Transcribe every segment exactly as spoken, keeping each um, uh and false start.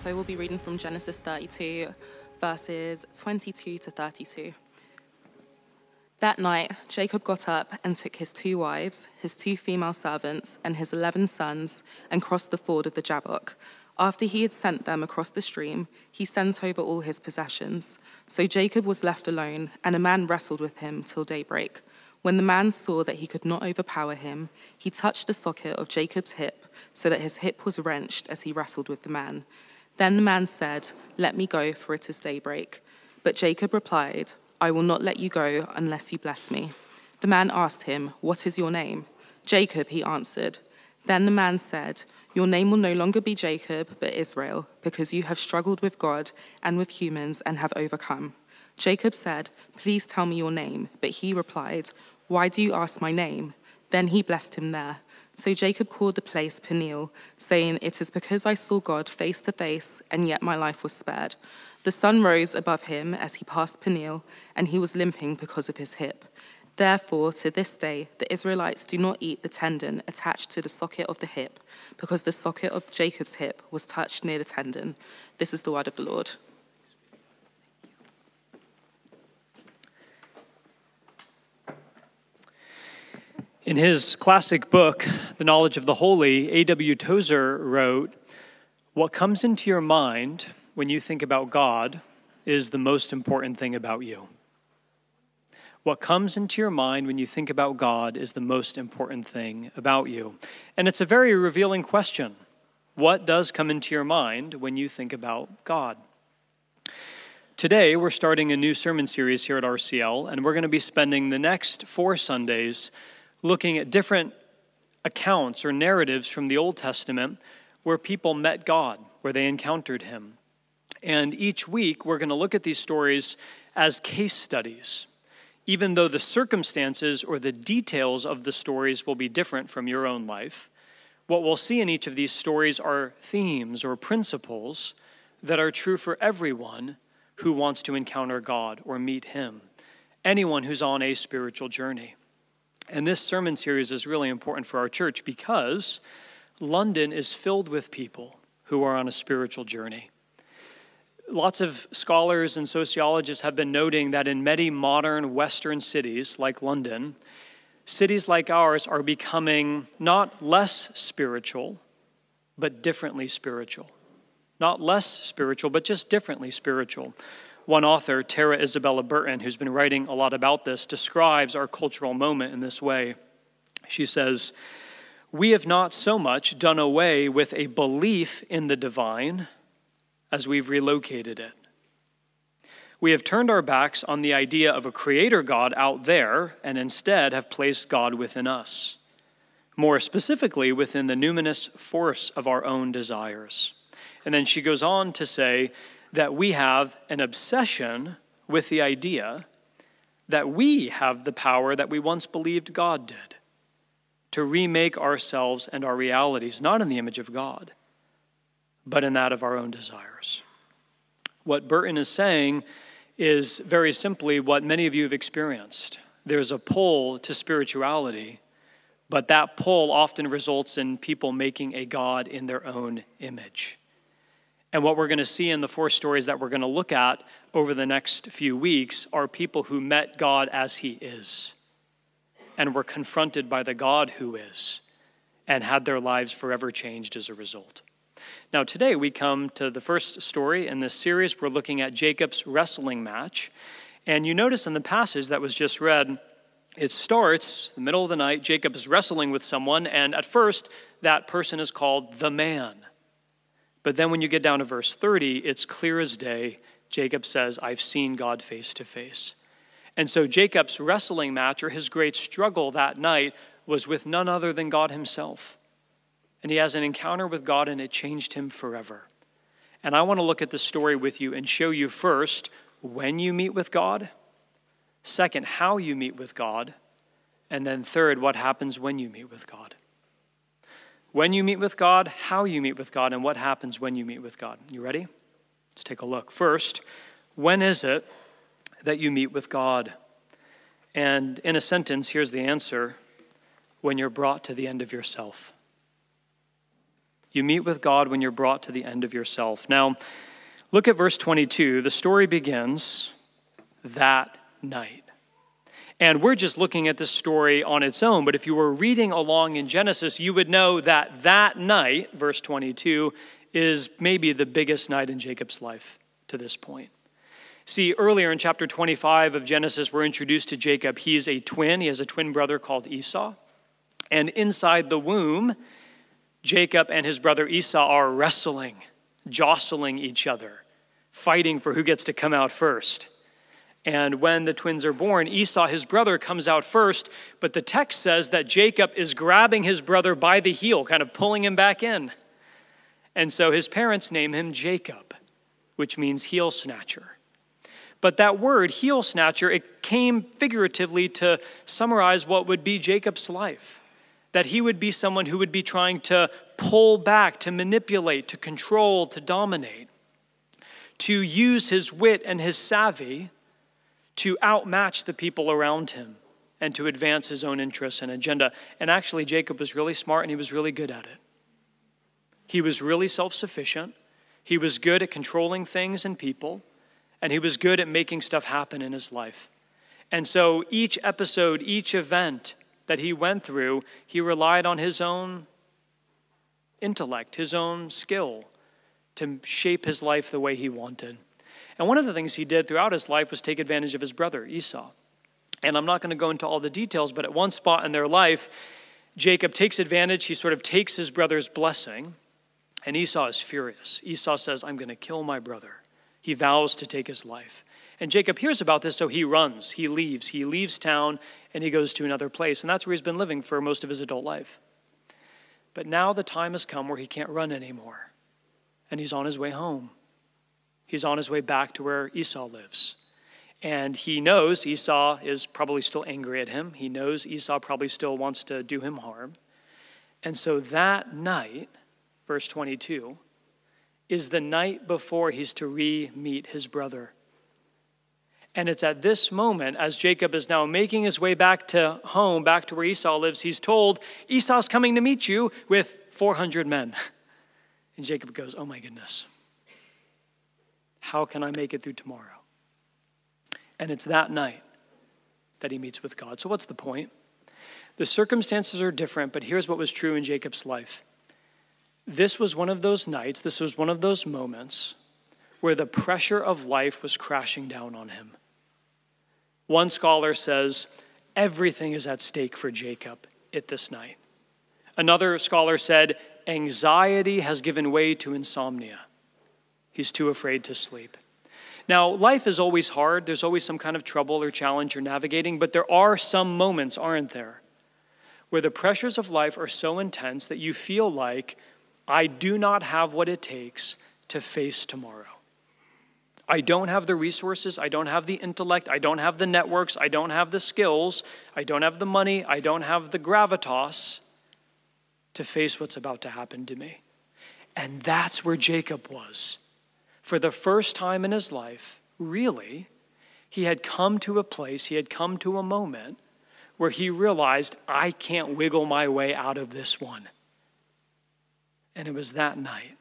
So we'll be reading from Genesis thirty-two, verses twenty-two to thirty-two. That night, Jacob got up and took his two wives, his two female servants, and his eleven sons, and crossed the ford of the Jabbok. After he had sent them across the stream, he sent over all his possessions. So Jacob was left alone, and a man wrestled with him till daybreak. When the man saw that he could not overpower him, he touched the socket of Jacob's hip, so that his hip was wrenched as he wrestled with the man. Then the man said, "Let me go, for it is daybreak." But Jacob replied, "I will not let you go unless you bless me." The man asked him, "What is your name?" "Jacob," he answered. Then the man said, "Your name will no longer be Jacob, but Israel, because you have struggled with God and with humans and have overcome." Jacob said, "Please tell me your name." But he replied, "Why do you ask my name?" Then he blessed him there. So Jacob called the place Peniel, saying, "It is because I saw God face to face, and yet my life was spared." The sun rose above him as he passed Peniel, and he was limping because of his hip. Therefore, to this day, the Israelites do not eat the tendon attached to the socket of the hip, because the socket of Jacob's hip was touched near the tendon. This is the word of the Lord. In his classic book, The Knowledge of the Holy, A W Tozer wrote, "What comes into your mind when you think about God is the most important thing about you." What comes into your mind when you think about God is the most important thing about you. And it's a very revealing question. What does come into your mind when you think about God? Today, we're starting a new sermon series here at R C L, and we're going to be spending the next four Sundays looking at different accounts or narratives from the Old Testament where people met God, where they encountered him. And each week, we're going to look at these stories as case studies, even though the circumstances or the details of the stories will be different from your own life. What we'll see in each of these stories are themes or principles that are true for everyone who wants to encounter God or meet him, anyone who's on a spiritual journey. And this sermon series is really important for our church because London is filled with people who are on a spiritual journey. Lots of scholars and sociologists have been noting that in many modern Western cities like London, cities like ours are becoming not less spiritual, but differently spiritual. Not less spiritual, but just differently spiritual. One author, Tara Isabella Burton, who's been writing a lot about this, describes our cultural moment in this way. She says, "We have not so much done away with a belief in the divine as we've relocated it. We have turned our backs on the idea of a creator God out there and instead have placed God within us, more specifically within the numinous force of our own desires." And then she goes on to say that we have an obsession with the idea that we have the power that we once believed God did to remake ourselves and our realities, not in the image of God, but in that of our own desires. What Burton is saying is very simply what many of you have experienced. There's a pull to spirituality, but that pull often results in people making a God in their own image. And what we're going to see in the four stories that we're going to look at over the next few weeks are people who met God as he is and were confronted by the God who is and had their lives forever changed as a result. Now today we come to the first story in this series. We're looking at Jacob's wrestling match. And you notice in the passage that was just read, it starts in the middle of the night, Jacob is wrestling with someone, and at first that person is called the man. But then when you get down to verse thirty, it's clear as day. Jacob says, "I've seen God face to face." And so Jacob's wrestling match, or his great struggle that night, was with none other than God himself. And he has an encounter with God, and it changed him forever. And I want to look at the story with you and show you first when you meet with God, second, how you meet with God, and then third, what happens when you meet with God. When you meet with God, how you meet with God, and what happens when you meet with God. You ready? Let's take a look. First, when is it that you meet with God? And in a sentence, here's the answer: when you're brought to the end of yourself. You meet with God when you're brought to the end of yourself. Now, look at verse twenty-two. The story begins that night. And we're just looking at this story on its own, but if you were reading along in Genesis, you would know that that night, verse twenty-two, is maybe the biggest night in Jacob's life to this point. See, earlier in chapter twenty-five of Genesis, we're introduced to Jacob. He's a twin. He has a twin brother called Esau. And inside the womb, Jacob and his brother Esau are wrestling, jostling each other, fighting for who gets to come out first. And when the twins are born, Esau, his brother, comes out first, but the text says that Jacob is grabbing his brother by the heel, kind of pulling him back in. And so his parents name him Jacob, which means heel snatcher. But that word, heel snatcher, it came figuratively to summarize what would be Jacob's life. That he would be someone who would be trying to pull back, to manipulate, to control, to dominate. To use his wit and his savvy to outmatch the people around him and to advance his own interests and agenda. And actually, Jacob was really smart and he was really good at it. He was really self-sufficient. He was good at controlling things and people. And he was good at making stuff happen in his life. And so each episode, each event that he went through, he relied on his own intellect, his own skill to shape his life the way he wanted. And one of the things he did throughout his life was take advantage of his brother, Esau. And I'm not going to go into all the details, but at one spot in their life, Jacob takes advantage. He sort of takes his brother's blessing, and Esau is furious. Esau says, I'm going to kill my brother. He vows to take his life. And Jacob hears about this, so he runs, he leaves. He leaves town, and he goes to another place. And that's where he's been living for most of his adult life. But now the time has come where he can't run anymore. And he's on his way home. He's on his way back to where Esau lives. And he knows Esau is probably still angry at him. He knows Esau probably still wants to do him harm. And so that night, verse twenty-two, is the night before he's to re-meet his brother. And it's at this moment, as Jacob is now making his way back to home, back to where Esau lives, he's told, Esau's coming to meet you with four hundred men. And Jacob goes, oh my goodness. How can I make it through tomorrow? And it's that night that he meets with God. So what's the point? The circumstances are different, but here's what was true in Jacob's life. This was one of those nights, this was one of those moments where the pressure of life was crashing down on him. One scholar says, everything is at stake for Jacob at this night. Another scholar said, anxiety has given way to insomnia. He's too afraid to sleep. Now, life is always hard. There's always some kind of trouble or challenge you're navigating, but there are some moments, aren't there, where the pressures of life are so intense that you feel like, I do not have what it takes to face tomorrow. I don't have the resources, I don't have the intellect, I don't have the networks, I don't have the skills, I don't have the money, I don't have the gravitas to face what's about to happen to me. And that's where Jacob was. For the first time in his life, really, he had come to a place, he had come to a moment where he realized, I can't wiggle my way out of this one. And it was that night,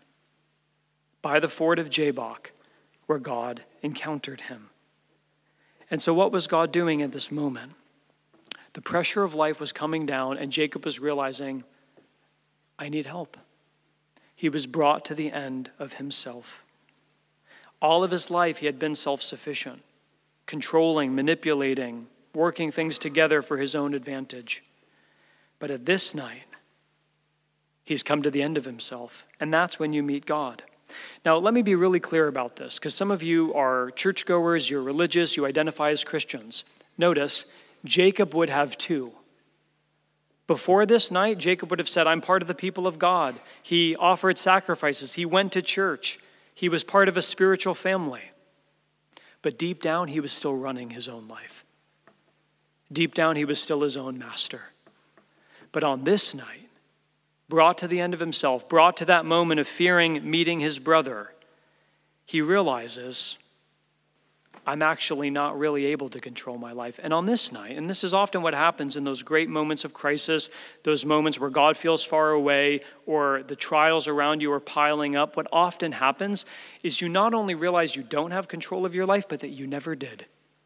by the ford of Jabbok, where God encountered him. And so what was God doing at this moment? The pressure of life was coming down, and Jacob was realizing, I need help. He was brought to the end of himself. All of his life, he had been self-sufficient, controlling, manipulating, working things together for his own advantage. But at this night, he's come to the end of himself, and that's when you meet God. Now, let me be really clear about this, because some of you are churchgoers, you're religious, you identify as Christians. Notice, Jacob would have too. Before this night, Jacob would have said, I'm part of the people of God. He offered sacrifices. He went to church. He was part of a spiritual family. But deep down, he was still running his own life. Deep down, he was still his own master. But on this night, brought to the end of himself, brought to that moment of fearing meeting his brother, he realizes, I'm actually not really able to control my life. And on this night, and this is often what happens in those great moments of crisis, those moments where God feels far away or the trials around you are piling up, what often happens is you not only realize you don't have control of your life, but that you never did.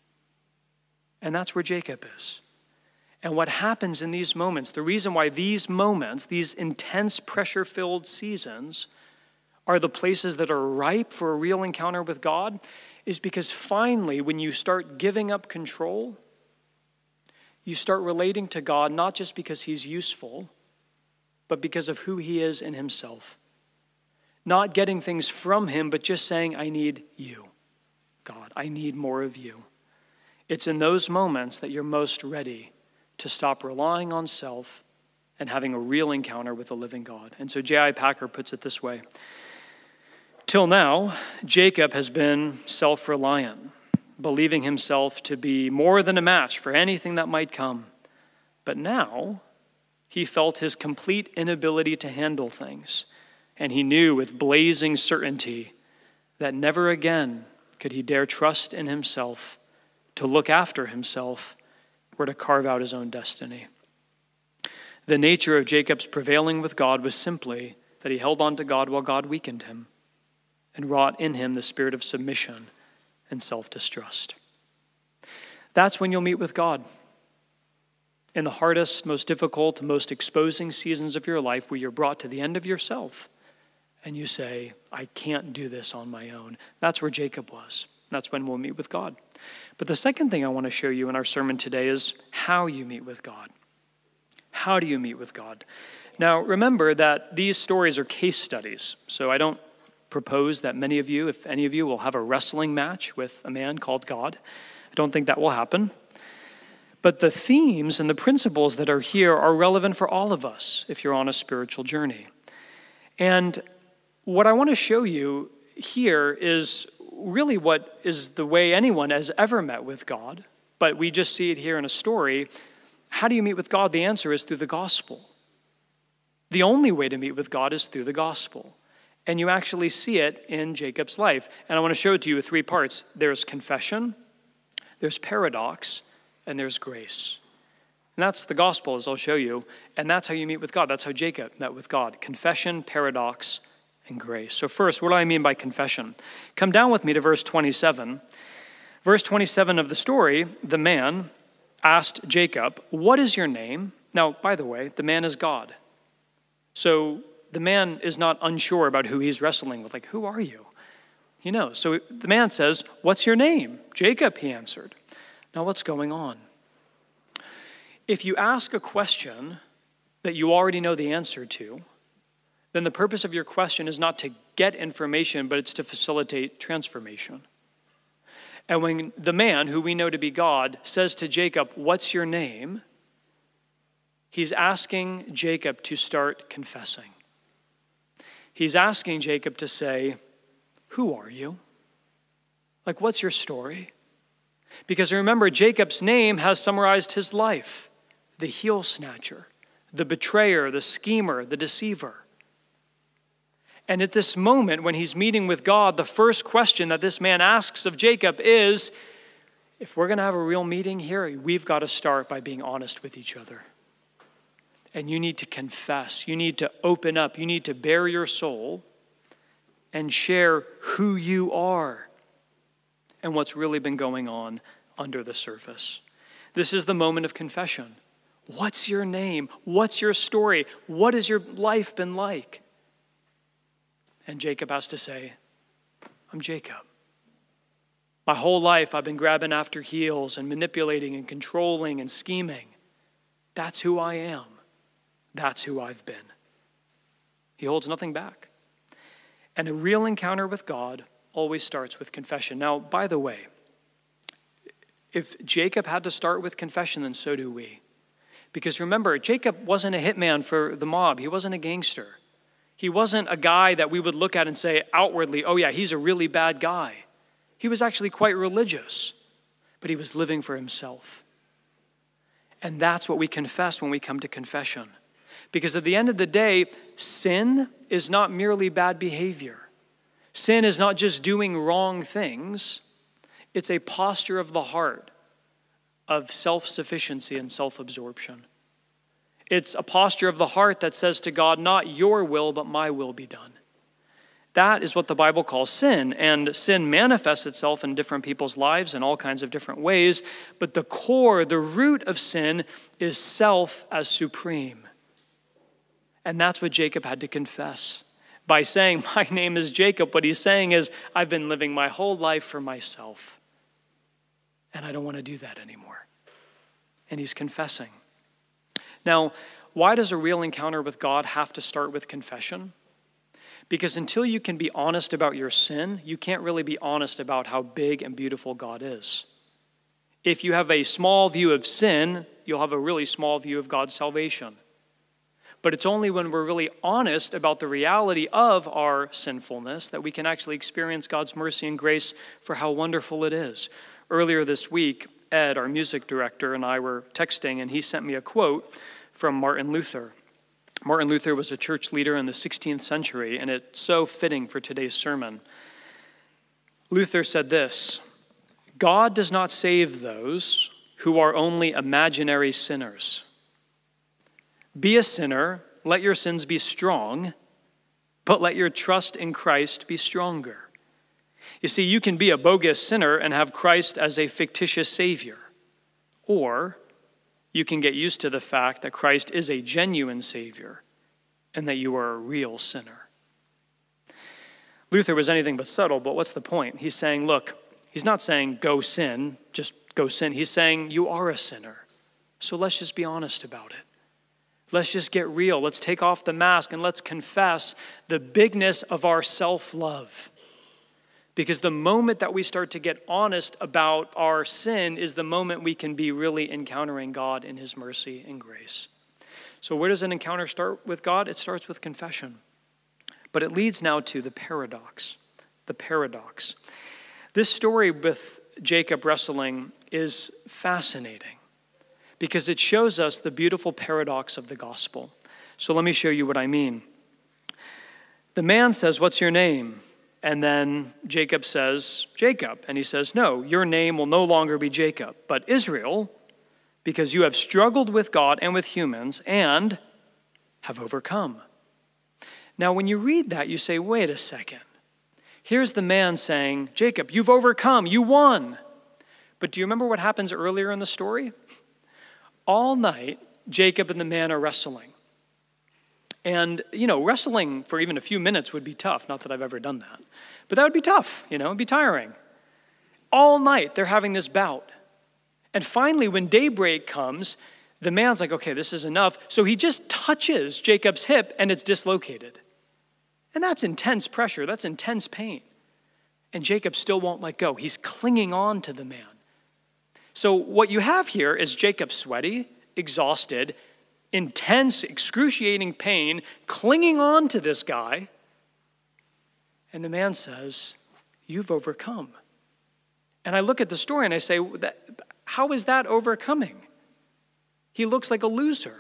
And that's where Jacob is. And what happens in these moments, the reason why these moments, these intense pressure-filled seasons, are the places that are ripe for a real encounter with God, is because finally, when you start giving up control, you start relating to God not just because he's useful, but because of who he is in himself. Not getting things from him, but just saying, I need you, God. I need more of you. It's in those moments that you're most ready to stop relying on self and having a real encounter with the living God. And so J I Packer puts it this way. Till now, Jacob has been self-reliant, believing himself to be more than a match for anything that might come. But now, he felt his complete inability to handle things, and he knew with blazing certainty that never again could he dare trust in himself to look after himself or to carve out his own destiny. The nature of Jacob's prevailing with God was simply that he held on to God while God weakened him and wrought in him the spirit of submission and self-distrust. That's when you'll meet with God. In the hardest, most difficult, most exposing seasons of your life, where you're brought to the end of yourself and you say, I can't do this on my own. That's where Jacob was. That's when we'll meet with God. But the second thing I want to show you in our sermon today is how you meet with God. How do you meet with God? Now, remember that these stories are case studies, so I don't propose that many of you, if any of you, will have a wrestling match with a man called God. I don't think that will happen. But the themes and the principles that are here are relevant for all of us if you're on a spiritual journey. And what I want to show you here is really what is the way anyone has ever met with God, but we just see it here in a story. How do you meet with God? The answer is through the gospel. The only way to meet with God is through the gospel. And you actually see it in Jacob's life. And I want to show it to you with three parts. There's confession, there's paradox, and there's grace. And that's the gospel, as I'll show you. And that's how you meet with God. That's how Jacob met with God. Confession, paradox, and grace. So first, what do I mean by confession? Come down with me to verse twenty-seven. Verse twenty-seven of the story, the man asked Jacob, what is your name? Now, by the way, the man is God. So the man is not unsure about who he's wrestling with. Like, who are you? He knows. So the man says, what's your name? Jacob, he answered. Now, what's going on? If you ask a question that you already know the answer to, then the purpose of your question is not to get information, but it's to facilitate transformation. And when the man, who we know to be God, says to Jacob, what's your name? He's asking Jacob to start confessing. He's asking Jacob to say, who are you? Like, what's your story? Because remember, Jacob's name has summarized his life. The heel snatcher, the betrayer, the schemer, the deceiver. And at this moment, when he's meeting with God, the first question that this man asks of Jacob is, if we're going to have a real meeting here, we've got to start by being honest with each other. And you need to confess. You need to open up. You need to bare your soul and share who you are and what's really been going on under the surface. This is the moment of confession. What's your name? What's your story? What has your life been like? And Jacob has to say, I'm Jacob. My whole life I've been grabbing after heels and manipulating and controlling and scheming. That's who I am. That's who I've been. He holds nothing back. And a real encounter with God always starts with confession. Now, by the way, if Jacob had to start with confession, then so do we. Because remember, Jacob wasn't a hitman for the mob. He wasn't a gangster. He wasn't a guy that we would look at and say outwardly, oh yeah, he's a really bad guy. He was actually quite religious, but he was living for himself. And that's what we confess when we come to confession. Because at the end of the day, sin is not merely bad behavior. Sin is not just doing wrong things. It's a posture of the heart of self-sufficiency and self-absorption. It's a posture of the heart that says to God, not your will, but my will be done. That is what the Bible calls sin, and sin manifests itself in different people's lives in all kinds of different ways, but the core, the root of sin is self as supreme. And that's what Jacob had to confess. By saying, my name is Jacob, what he's saying is, I've been living my whole life for myself, and I don't want to do that anymore. And he's confessing. Now, why does a real encounter with God have to start with confession? Because until you can be honest about your sin, you can't really be honest about how big and beautiful God is. If you have a small view of sin, you'll have a really small view of God's salvation. But it's only when we're really honest about the reality of our sinfulness that we can actually experience God's mercy and grace for how wonderful it is. Earlier this week, Ed, our music director, and I were texting, and he sent me a quote from Martin Luther. Martin Luther was a church leader in the sixteenth century, and it's so fitting for today's sermon. Luther said this, God does not save those who are only imaginary sinners. Be a sinner, let your sins be strong, but let your trust in Christ be stronger. You see, you can be a bogus sinner and have Christ as a fictitious savior, or you can get used to the fact that Christ is a genuine Savior and that you are a real sinner. Luther was anything but subtle, but what's the point? He's saying, look, he's not saying go sin, just go sin. He's saying you are a sinner. So let's just be honest about it. Let's just get real. Let's take off the mask and let's confess the bigness of our self-love. Because the moment that we start to get honest about our sin is the moment we can be really encountering God in his mercy and grace. So where does an encounter start with God? It starts with confession. But it leads now to the paradox. The paradox. This story with Jacob wrestling is fascinating because it shows us the beautiful paradox of the gospel. So let me show you what I mean. The man says, "What's your name?" And then Jacob says, Jacob. And he says, no, your name will no longer be Jacob, but Israel, because you have struggled with God and with humans and have overcome. Now, when you read that, you say, wait a second. Here's the man saying, Jacob, you've overcome, you won. But do you remember what happens earlier in the story? All night, Jacob and the man are wrestling. And, you know, wrestling for even a few minutes would be tough. Not that I've ever done that. But that would be tough, you know, it'd be tiring. All night, they're having this bout. And finally, when daybreak comes, the man's like, okay, this is enough. So he just touches Jacob's hip and it's dislocated. And that's intense pressure. That's intense pain. And Jacob still won't let go. He's clinging on to the man. So what you have here is Jacob sweaty, exhausted, intense, excruciating pain, clinging on to this guy. And the man says, you've overcome. And I look at the story and I say, how is that overcoming? He looks like a loser.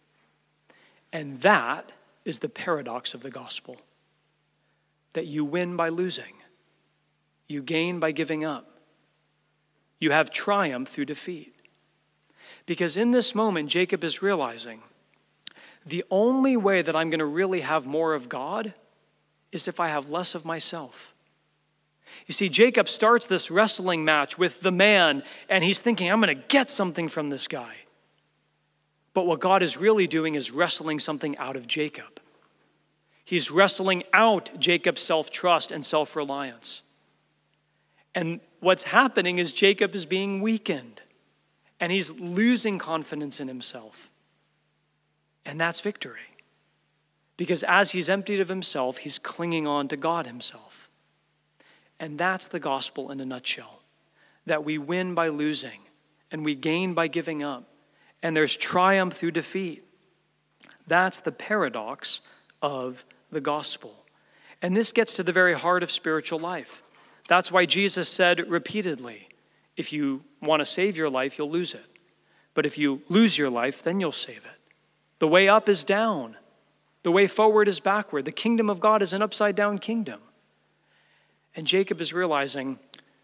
And that is the paradox of the gospel. That you win by losing. You gain by giving up. You have triumph through defeat. Because in this moment, Jacob is realizing the only way that I'm going to really have more of God is if I have less of myself. You see, Jacob starts this wrestling match with the man, and he's thinking, I'm going to get something from this guy. But what God is really doing is wrestling something out of Jacob. He's wrestling out Jacob's self-trust and self-reliance. And what's happening is Jacob is being weakened. And he's losing confidence in himself. And that's victory. Because as he's emptied of himself, he's clinging on to God himself. And that's the gospel in a nutshell. That we win by losing, and we gain by giving up. And there's triumph through defeat. That's the paradox of the gospel. And this gets to the very heart of spiritual life. That's why Jesus said repeatedly, if you want to save your life, you'll lose it. But if you lose your life, then you'll save it. The way up is down. The way forward is backward. The kingdom of God is an upside down kingdom. And Jacob is realizing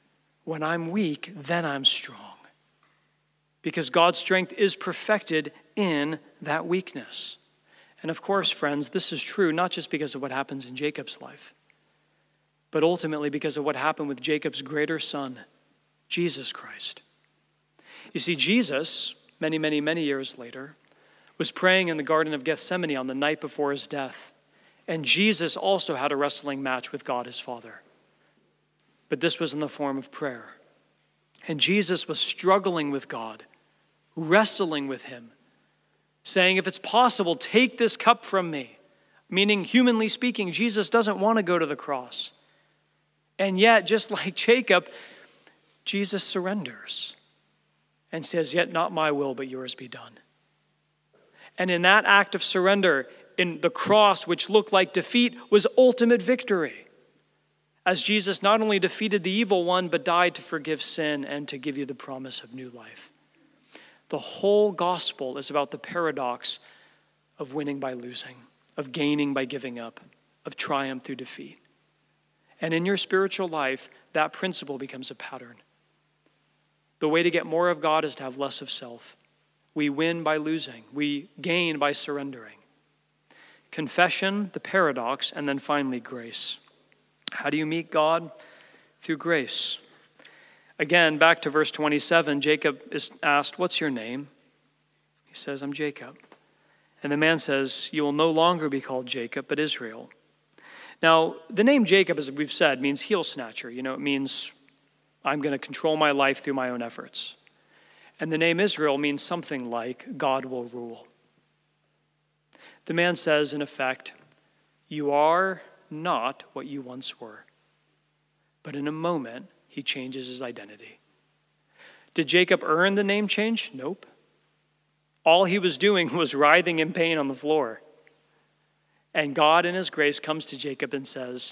when I'm weak, then I'm strong. Because God's strength is perfected in that weakness. And of course, friends, this is true not just because of what happens in Jacob's life, but ultimately because of what happened with Jacob's greater son, Jesus Christ. You see, Jesus, many, many, many years later, was praying in the Garden of Gethsemane on the night before his death. And Jesus also had a wrestling match with God his Father. But this was in the form of prayer. And Jesus was struggling with God, wrestling with him, saying, if it's possible, take this cup from me. Meaning, humanly speaking, Jesus doesn't want to go to the cross. And yet, just like Jacob, Jesus surrenders and says, yet not my will, but yours be done. And in that act of surrender, in the cross, which looked like defeat, was ultimate victory. As Jesus not only defeated the evil one, but died to forgive sin and to give you the promise of new life. The whole gospel is about the paradox of winning by losing, of gaining by giving up, of triumph through defeat. And in your spiritual life, that principle becomes a pattern. The way to get more of God is to have less of self. We win by losing. We gain by surrendering. Confession, the paradox, and then finally grace. How do you meet God? Through grace. Again, back to verse twenty-seven, Jacob is asked, what's your name? He says, I'm Jacob. And the man says, you will no longer be called Jacob, but Israel. Now, the name Jacob, as we've said, means heel snatcher. You know, it means I'm going to control my life through my own efforts. And the name Israel means something like God will rule. The man says, in effect, you are not what you once were. But in a moment, he changes his identity. Did Jacob earn the name change? Nope. All he was doing was writhing in pain on the floor. And God in his grace comes to Jacob and says,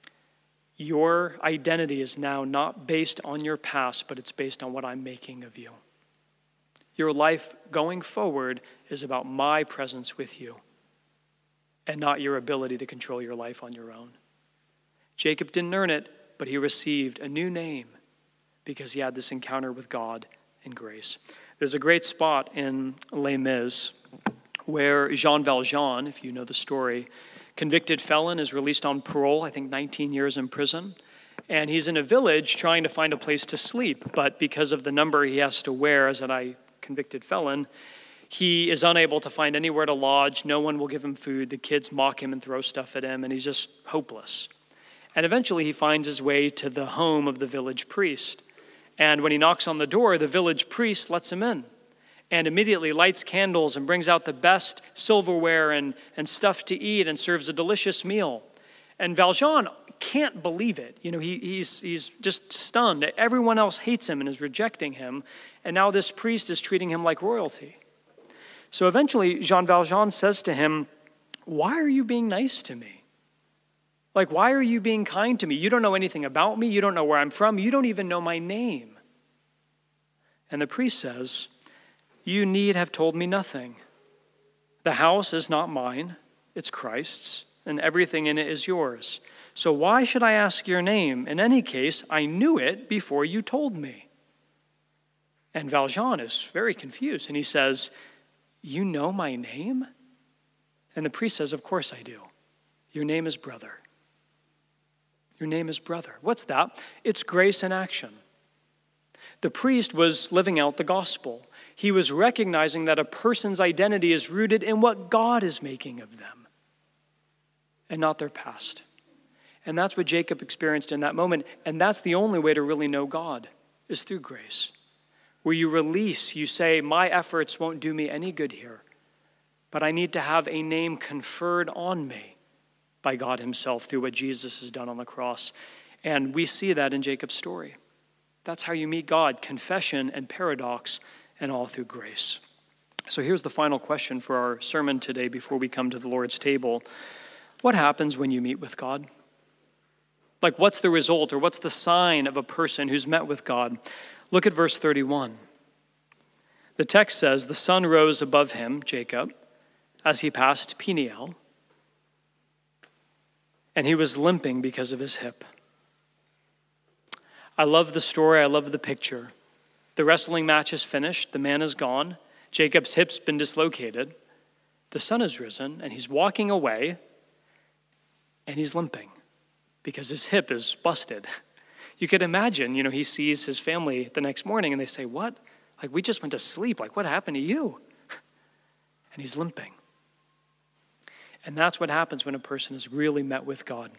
your identity is now not based on your past, but it's based on what I'm making of you. Your life going forward is about my presence with you and not your ability to control your life on your own. Jacob didn't earn it, but he received a new name because he had this encounter with God in grace. There's a great spot in Les Mis where Jean Valjean, if you know the story, convicted felon, is released on parole, I think nineteen years in prison. And he's in a village trying to find a place to sleep. But because of the number he has to wear as a convicted felon, he is unable to find anywhere to lodge. No one will give him food. The kids mock him and throw stuff at him, and he's just hopeless. And eventually he finds his way to the home of the village priest. And when he knocks on the door, the village priest lets him in and immediately lights candles and brings out the best silverware and, and stuff to eat and serves a delicious meal. And Valjean can't believe it. You know, he, he's, he's just stunned. Everyone else hates him and is rejecting him. And now this priest is treating him like royalty. So eventually, Jean Valjean says to him, why are you being nice to me? Like, why are you being kind to me? You don't know anything about me. You don't know where I'm from. You don't even know my name. And the priest says, you need have told me nothing. The house is not mine. It's Christ's, and everything in it is yours. So why should I ask your name? In any case, I knew it before you told me. And Valjean is very confused, and he says, you know my name? And the priest says, of course I do. Your name is brother. Your name is brother. What's that? It's grace in action. The priest was living out the gospel. He was recognizing that a person's identity is rooted in what God is making of them and not their past. And that's what Jacob experienced in that moment. And that's the only way to really know God is through grace. Where you release, you say, my efforts won't do me any good here, but I need to have a name conferred on me by God himself through what Jesus has done on the cross. And we see that in Jacob's story. That's how you meet God, confession and paradox, and all through grace. So here's the final question for our sermon today before we come to the Lord's table. What happens when you meet with God? Like, what's the result or what's the sign of a person who's met with God? Look at verse thirty-one. The text says, the sun rose above him, Jacob, as he passed Peniel, and he was limping because of his hip. I love the story. I love the picture. The wrestling match is finished. The man is gone. Jacob's hip's been dislocated. The sun has risen, and he's walking away, and he's limping because his hip is busted. You could imagine, you know, he sees his family the next morning, and they say, what? Like, we just went to sleep. Like, what happened to you? And he's limping. And that's what happens when a person is really met with God.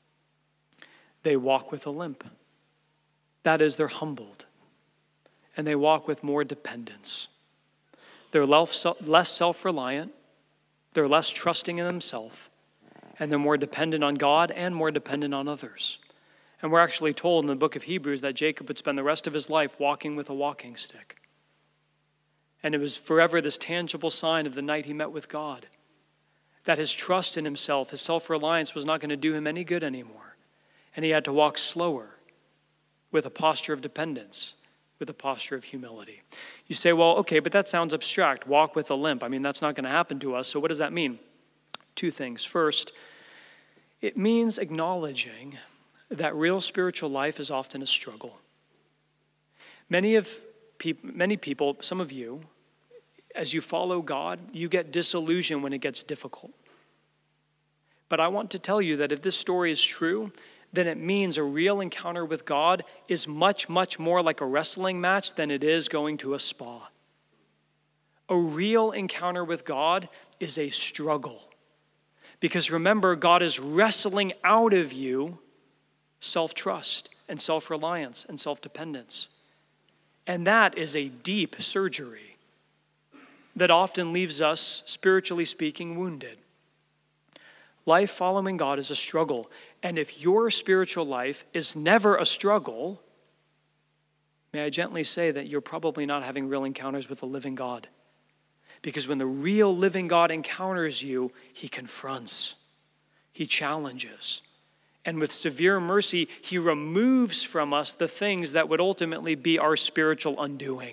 They walk with a limp. That is, they're humbled. And they walk with more dependence. They're less self-reliant. They're less trusting in themselves. And they're more dependent on God and more dependent on others. And we're actually told in the book of Hebrews that Jacob would spend the rest of his life walking with a walking stick. And it was forever this tangible sign of the night he met with God. That his trust in himself, his self-reliance was not going to do him any good anymore. And he had to walk slower with a posture of dependence, with a posture of humility. You say, well, okay, but that sounds abstract. Walk with a limp. I mean, that's not going to happen to us. So what does that mean? Two things. First, it means acknowledging that real spiritual life is often a struggle. Many of peop- many people, some of you, as you follow God, you get disillusioned when it gets difficult. But I want to tell you that if this story is true, then it means a real encounter with God is much, much more like a wrestling match than it is going to a spa. A real encounter with God is a struggle. Because remember, God is wrestling out of you self-trust and self-reliance and self-dependence. And that is a deep surgery that often leaves us, spiritually speaking, wounded. Life following God is a struggle. And if your spiritual life is never a struggle, may I gently say that you're probably not having real encounters with the living God. Because when the real living God encounters you, he confronts, he challenges. And with severe mercy, he removes from us the things that would ultimately be our spiritual undoing.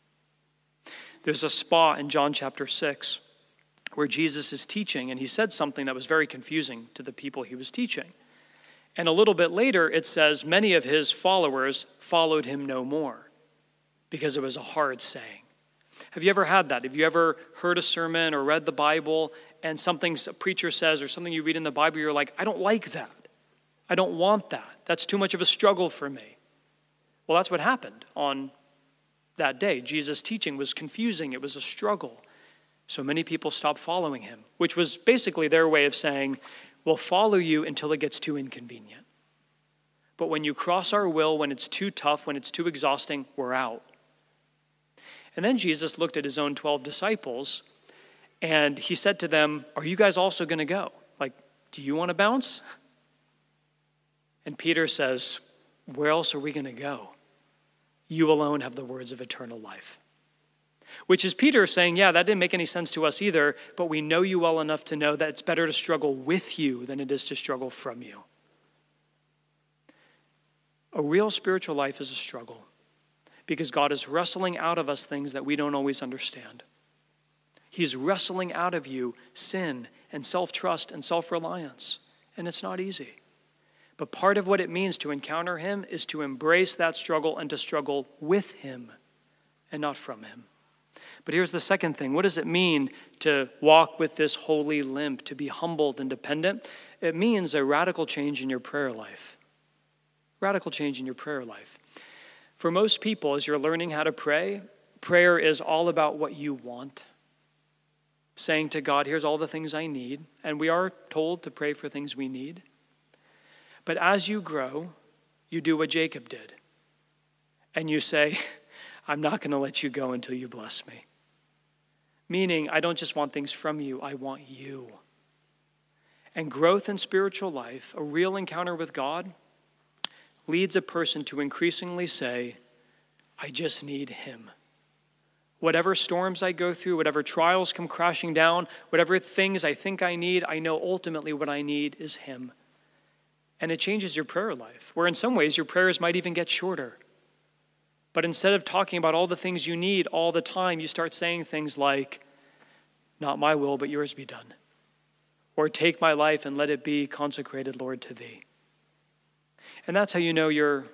There's a spot in John chapter six where Jesus is teaching, and he said something that was very confusing to the people he was teaching. And a little bit later, it says many of his followers followed him no more because it was a hard saying. Have you ever had that? Have you ever heard a sermon or read the Bible and something a preacher says or something you read in the Bible, you're like, I don't like that. I don't want that. That's too much of a struggle for me. Well, that's what happened on that day. Jesus' teaching was confusing. It was a struggle. So many people stopped following him, which was basically their way of saying, we'll follow you until it gets too inconvenient. But when you cross our will, when it's too tough, when it's too exhausting, we're out. And then Jesus looked at his own twelve disciples, and he said to them, are you guys also going to go? Like, do you want to bounce? And Peter says, where else are we going to go? You alone have the words of eternal life. Which is Peter saying, yeah, that didn't make any sense to us either, but we know you well enough to know that it's better to struggle with you than it is to struggle from you. A real spiritual life is a struggle because God is wrestling out of us things that we don't always understand. He's wrestling out of you sin and self-trust and self-reliance, and it's not easy. But part of what it means to encounter him is to embrace that struggle and to struggle with him and not from him. But here's the second thing. What does it mean to walk with this holy limp, to be humbled and dependent? It means a radical change in your prayer life. Radical change in your prayer life. For most people, as you're learning how to pray, prayer is all about what you want. Saying to God, here's all the things I need. And we are told to pray for things we need. But as you grow, you do what Jacob did. And you say, I'm not going to let you go until you bless me. Meaning, I don't just want things from you, I want you. And growth in spiritual life, a real encounter with God, leads a person to increasingly say, I just need him. Whatever storms I go through, whatever trials come crashing down, whatever things I think I need, I know ultimately what I need is him. And it changes your prayer life, where in some ways your prayers might even get shorter. But instead of talking about all the things you need all the time, you start saying things like, not my will, but yours be done. Or take my life and let it be consecrated, Lord, to thee. And that's how you know you're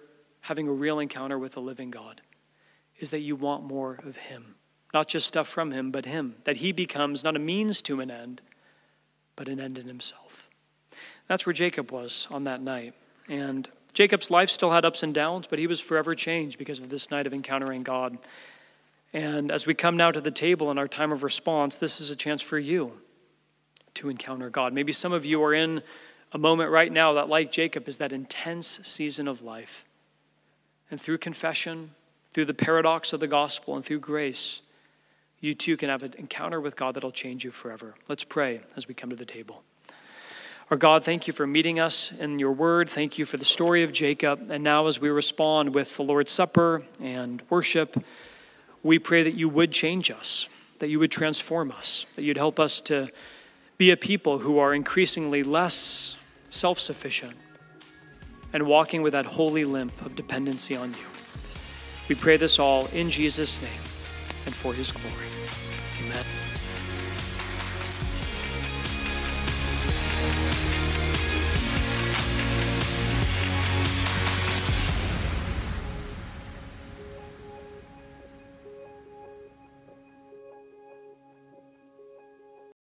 having a real encounter with the living God, is that you want more of him. Not just stuff from him, but him. That he becomes not a means to an end, but an end in himself. That's where Jacob was on that night. And Jacob's life still had ups and downs, but he was forever changed because of this night of encountering God. And as we come now to the table in our time of response, this is a chance for you to encounter God. Maybe some of you are in a moment right now that, like Jacob, is that intense season of life. And through confession, through the paradox of the gospel, and through grace, you too can have an encounter with God that'll change you forever. Let's pray as we come to the table. Our God, thank you for meeting us in your word. Thank you for the story of Jacob. And now as we respond with the Lord's Supper and worship, we pray that you would change us, that you would transform us, that you'd help us to be a people who are increasingly less self-sufficient and walking with that holy limp of dependency on you. We pray this all in Jesus' name and for his glory. Amen.